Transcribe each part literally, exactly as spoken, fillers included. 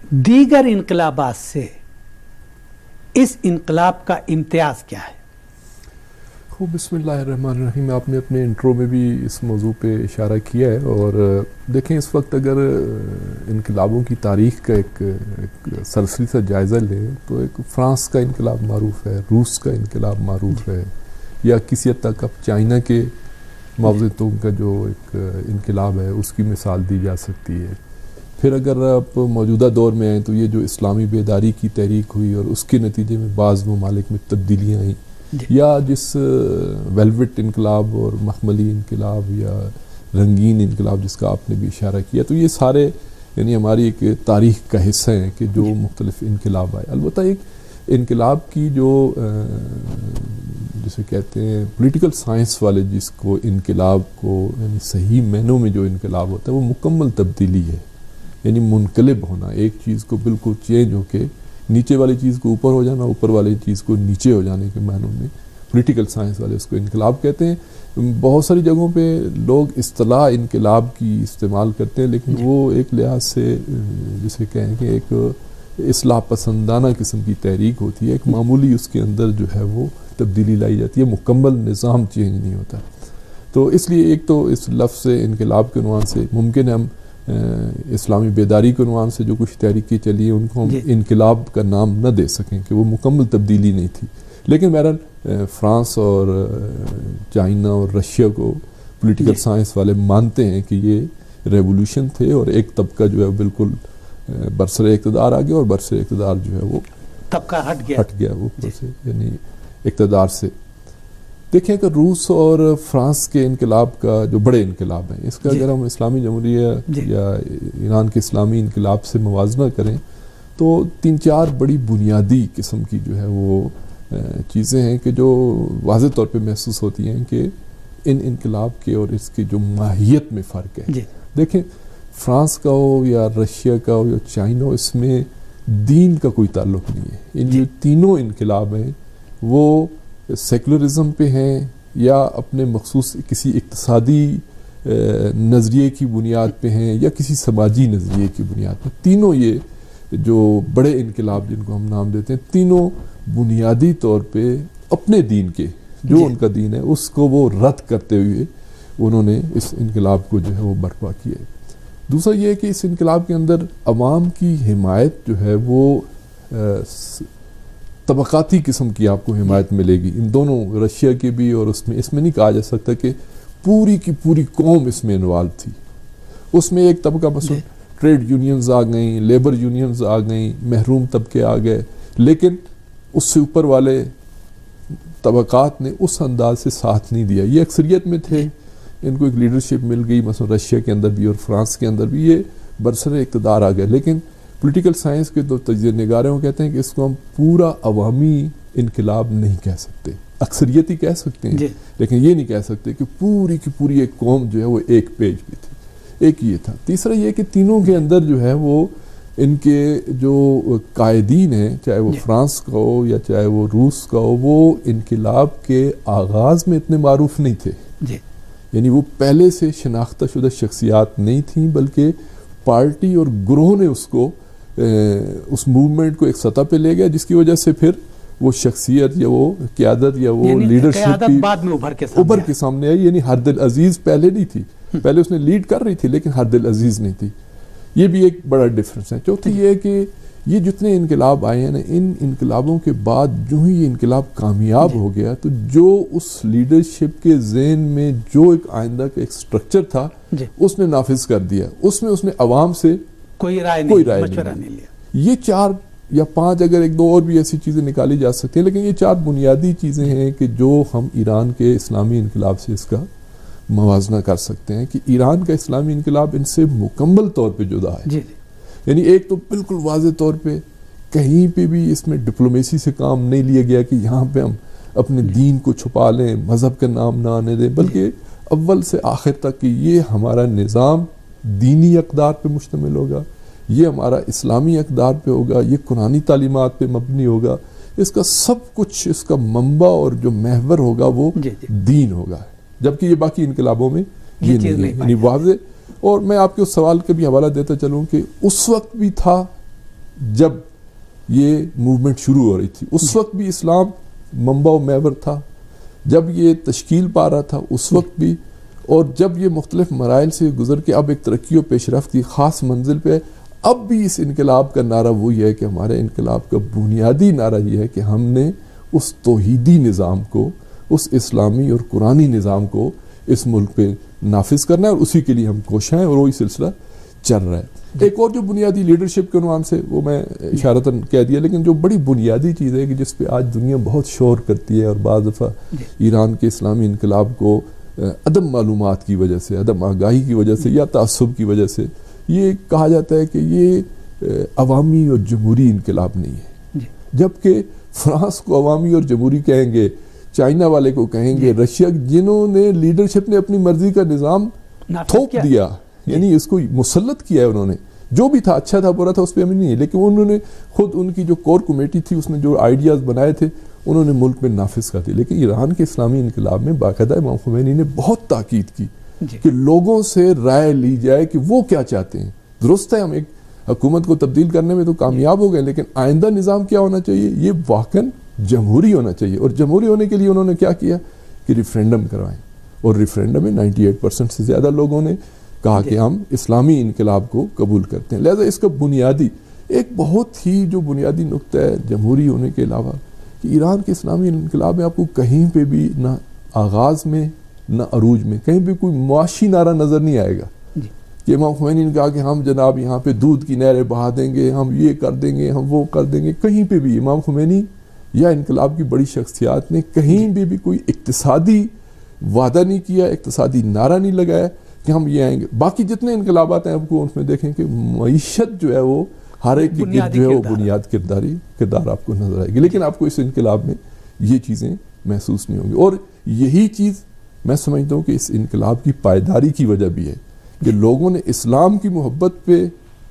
دیگر انقلابات سے اس انقلاب کا امتیاز کیا ہے؟ خوب، بسم اللہ الرحمن الرحیم. آپ نے اپنے انٹرو میں بھی اس موضوع پہ اشارہ کیا ہے، اور دیکھیں اس وقت اگر انقلابوں کی تاریخ کا ایک, ایک سرسری سا جائزہ لیں تو ایک فرانس کا انقلاب معروف ہے، روس کا انقلاب معروف ہے، یا کسی حد تک اب چائنا کے معاوضتوں کا جو ایک انقلاب ہے اس کی مثال دی جا سکتی ہے. پھر اگر آپ موجودہ دور میں آئیں تو یہ جو اسلامی بیداری کی تحریک ہوئی اور اس کے نتیجے میں بعض ممالک میں تبدیلیاں آئیں، یا جس ویلویٹ انقلاب اور مخملی انقلاب یا رنگین انقلاب جس کا آپ نے بھی اشارہ کیا، تو یہ سارے یعنی ہماری ایک تاریخ کا حصہ ہیں کہ جو مختلف انقلاب آئے. البتہ ایک انقلاب کی جو جسے کہتے ہیں پولیٹیکل سائنس والے جس کو انقلاب کو یعنی صحیح معنوں میں جو انقلاب ہوتا ہے وہ مکمل تبدیلی ہے، یعنی منقلب ہونا، ایک چیز کو بالکل چینج ہو کے نیچے والی چیز کو اوپر ہو جانا، اوپر والی چیز کو نیچے ہو جانے کے معنوں میں پولیٹیکل سائنس والے اس کو انقلاب کہتے ہیں. بہت ساری جگہوں پہ لوگ اصطلاح انقلاب کی استعمال کرتے ہیں، لیکن وہ ایک لحاظ سے جسے کہیں کہ ایک اصلاح پسندانہ قسم کی تحریک ہوتی ہے، ایک معمولی اس کے اندر جو ہے وہ تبدیلی لائی جاتی ہے، مکمل نظام چینج نہیں ہوتا. تو اس لیے ایک تو اس لفظ انقلاب کے عنوان سے ممکن ہے ہم اسلامی بیداری کے عنوان سے جو کچھ تحریکیں چلی ہیں ان کو ہم انقلاب کا نام نہ دے سکیں کہ وہ مکمل تبدیلی نہیں تھی. لیکن بہرحال فرانس اور چائنا اور رشیا کو پولیٹیکل سائنس والے مانتے ہیں کہ یہ ریولوشن تھے، اور ایک طبقہ جو ہے بالکل برسر اقتدار آ گیا اور برسر اقتدار جو ہے وہ طبقہ ہٹ گیا ہٹ گیا اوپر سے یعنی اقتدار سے. دیکھیں کہ روس اور فرانس کے انقلاب کا جو بڑے انقلاب ہیں، اس کا اگر ہم اسلامی جمہوریہ یا ایران کے اسلامی انقلاب سے موازنہ کریں تو تین چار بڑی بنیادی قسم کی جو ہے وہ چیزیں ہیں کہ جو واضح طور پہ محسوس ہوتی ہیں کہ ان انقلاب کے اور اس کی جو ماہیت میں فرق ہے. دیکھیں فرانس کا ہو یا رشیا کا ہو یا چائنا ہو، اس میں دین کا کوئی تعلق نہیں ہے. ان جو تینوں انقلاب ہیں وہ سیکولرزم پہ ہیں یا اپنے مخصوص کسی اقتصادی نظریے کی بنیاد پہ ہیں یا کسی سماجی نظریے کی بنیاد پہ. تینوں یہ جو بڑے انقلاب جن کو ہم نام دیتے ہیں، تینوں بنیادی طور پہ اپنے دین کے جو ان کا دین ہے اس کو وہ رد کرتے ہوئے انہوں نے اس انقلاب کو جو ہے وہ برپا کیا. دوسرا یہ ہے کہ اس انقلاب کے اندر عوام کی حمایت جو ہے وہ طبقاتی قسم کی آپ کو حمایت ملے گی. ان دونوں رشیا کے بھی اور اس میں اس میں نہیں کہا جا سکتا کہ پوری کی پوری قوم اس میں انوالو تھی. اس میں ایک طبقہ مثلا ٹریڈ یونینز آ گئیں، لیبر یونینز آ گئیں، محروم طبقے آ گئے، لیکن اس سے اوپر والے طبقات نے اس انداز سے ساتھ نہیں دیا. یہ اکثریت میں تھے، ان کو ایک لیڈرشپ مل گئی مثلا رشیا کے اندر بھی اور فرانس کے اندر بھی، یہ برسر اقتدار آ گئے. لیکن پولیٹیکل سائنس کے دو تجزیہ نگاروں کہتے ہیں کہ اس کو ہم پورا عوامی انقلاب نہیں کہہ سکتے، اکثریتی کہہ سکتے ہیں لیکن یہ نہیں کہہ سکتے کہ پوری کی پوری ایک قوم جو ہے وہ ایک پیج پہ تھی. ایک یہ تھا. تیسرا یہ کہ تینوں کے اندر جو ہے وہ ان کے جو قائدین ہیں، چاہے وہ فرانس کا ہو یا چاہے وہ روس کا ہو، وہ انقلاب کے آغاز میں اتنے معروف نہیں تھے. یعنی وہ پہلے سے شناختہ شدہ شخصیات نہیں تھیں، بلکہ پارٹی اور گروہ نے اس کو اس موومنٹ کو ایک سطح پہ لے گیا، جس کی وجہ سے پھر وہ شخصیت یا وہ قیادت یا وہ لیڈرشپ کی بعد میں ابھر کے ابھر کے سامنے آئی. یعنی ہر دل عزیز پہلے نہیں تھی، پہلے اس نے لیڈ کر رہی تھی لیکن ہر دل عزیز نہیں تھی. یہ بھی ایک بڑا ڈفرنس ہے. چوتھی یہ ہے کہ یہ جتنے انقلاب آئے ہیں نا، ان انقلابوں کے بعد جو ہی یہ انقلاب کامیاب ہو گیا تو جو اس لیڈرشپ کے ذہن میں جو ایک آئندہ کا ایک سٹرکچر تھا اس نے نافذ کر دیا. اس میں اس نے عوام سے کوئی رائے کوئی رائے نہیں لیا. یہ چار یا پانچ، اگر ایک دو اور بھی ایسی چیزیں نکالی جا سکتی ہیں، لیکن یہ چار بنیادی چیزیں ہیں کہ جو ہم ایران کے اسلامی انقلاب سے اس کا موازنہ کر سکتے ہیں کہ ایران کا اسلامی انقلاب ان سے مکمل طور پہ جدا ہے. جی یعنی ایک تو بالکل واضح طور پہ کہیں پہ بھی اس میں ڈپلومیسی سے کام نہیں لیا گیا کہ یہاں پہ ہم اپنے دین کو چھپا لیں، مذہب کا نام نہ آنے دیں، بلکہ اول سے آخر تک کہ یہ ہمارا نظام دینی اقدار پہ مشتمل ہوگا، یہ ہمارا اسلامی اقدار پہ ہوگا، یہ قرآنی تعلیمات پہ مبنی ہوگا. اس کا سب کچھ اس کا منبع اور جو محور ہوگا وہ دین ہوگا، جبکہ یہ باقی انقلابوں میں یہ نہیں ہے. یعنی واضح. اور میں آپ کے اس سوال کا بھی حوالہ دیتا چلوں کہ اس وقت بھی تھا جب یہ موومنٹ شروع ہو رہی تھی، اس وقت بھی اسلام منبع و محور تھا، جب یہ تشکیل پا رہا تھا اس وقت بھی، اور جب یہ مختلف مراحل سے گزر کے اب ایک ترقی و پیش رفت کی خاص منزل پہ، اب بھی اس انقلاب کا نعرہ وہی ہے کہ ہمارے انقلاب کا بنیادی نعرہ یہ ہے کہ ہم نے اس توحیدی نظام کو، اس اسلامی اور قرآنی نظام کو اس ملک پہ نافذ کرنا ہے، اور اسی کے لیے ہم کوشاں ہیں، اور وہی سلسلہ چل رہا ہے۔ ایک اور جو بنیادی لیڈرشپ کے عنوان سے وہ میں اشارتاً کہہ دیا، لیکن جو بڑی بنیادی چیز ہے کہ جس پہ آج دنیا بہت شور کرتی ہے، اور بعض دفعہ ایران کے اسلامی انقلاب کو عدم معلومات کی وجہ سے، عدم آگاہی کی وجہ سے یا تعصب کی وجہ سے یہ کہا جاتا ہے کہ یہ عوامی اور جمہوری انقلاب نہیں ہے، جبکہ فرانس کو عوامی اور جمہوری کہیں گے، چائنا والے کو کہیں گے، رشیا، جنہوں نے لیڈرشپ نے اپنی مرضی کا نظام تھوپ دیا، یعنی اس کو مسلط کیا ہے انہوں نے، جو بھی تھا اچھا تھا برا تھا اس پہ ہمیں نہیں ہے، لیکن انہوں نے خود ان کی جو کور کمیٹی تھی اس نے جو آئیڈیاز بنائے تھے انہوں نے ملک میں نافذ کر دی۔ لیکن ایران کے اسلامی انقلاب میں باقاعدہ امام خمینی نے بہت تاکید کی کہ لوگوں سے رائے لی جائے کہ وہ کیا چاہتے ہیں۔ درست ہے ہم ایک حکومت کو تبدیل کرنے میں تو کامیاب ہو گئے، لیکن آئندہ نظام کیا ہونا چاہیے؟ یہ واقعاً جمہوری ہونا چاہیے، اور جمہوری ہونے کے لیے انہوں نے کیا کیا کہ ریفرینڈم کروائیں، اور ریفرینڈم میں نائنٹی ایٹ پرسنٹ سے زیادہ لوگوں نے کہا کہ ہم اسلامی انقلاب کو قبول کرتے ہیں۔ لہذا اس کا بنیادی ایک بہت ہی جو بنیادی نقطہ ہے جمہوری ہونے کے علاوہ کہ ایران کے اسلامی انقلاب میں آپ کو کہیں پہ بھی نہ آغاز میں نہ عروج میں کہیں بھی کوئی معاشی نعرہ نظر نہیں آئے گا کہ امام خمینی نے کہا کہ ہم جناب یہاں پہ دودھ کی نہریں بہا دیں گے، ہم یہ کر دیں گے، ہم وہ کر دیں گے۔ کہیں پہ بھی امام خمینی یا انقلاب کی بڑی شخصیات نے کہیں بھی بھی کوئی اقتصادی وعدہ نہیں کیا، اقتصادی نعرہ نہیں لگایا کہ ہم یہ آئیں گے۔ باقی جتنے انقلابات ہیں آپ کو ان میں دیکھیں کہ معیشت جو ہے وہ ہر ایک کی گرد جو ہے وہ بنیاد کرداری کردار آپ کو نظر آئے گی، لیکن آپ کو اس انقلاب میں یہ چیزیں محسوس نہیں ہوں گی۔ اور یہی چیز میں سمجھتا ہوں کہ اس انقلاب کی پائیداری کی وجہ بھی ہے کہ لوگوں نے اسلام کی محبت پہ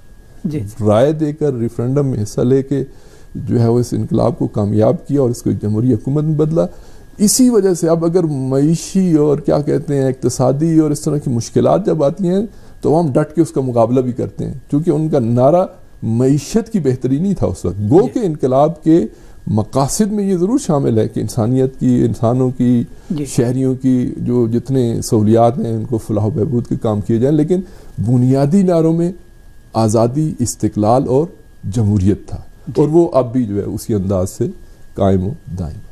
رائے دے کر ریفرینڈم میں حصہ لے کے جو ہے وہ اس انقلاب کو کامیاب کیا اور اس کو ایک جمہوری حکومت میں بدلا۔ اسی وجہ سے اب اگر معیشی اور کیا کہتے ہیں اقتصادی اور اس طرح کی مشکلات جب آتی ہیں تو ہم ڈٹ کے اس کا مقابلہ بھی کرتے ہیں، کیونکہ ان کا نعرہ معیشت کی بہتری نہیں تھا اس وقت۔ گو کہ انقلاب کے مقاصد میں یہ ضرور شامل ہے کہ انسانیت کی، انسانوں کی، شہریوں کی جو جتنے سہولیات ہیں ان کو فلاح و بہبود کے کام کیے جائیں، لیکن بنیادی نعروں میں آزادی، استقلال اور جمہوریت تھا، اور وہ اب بھی جو ہے اسی انداز سے قائم و دائم۔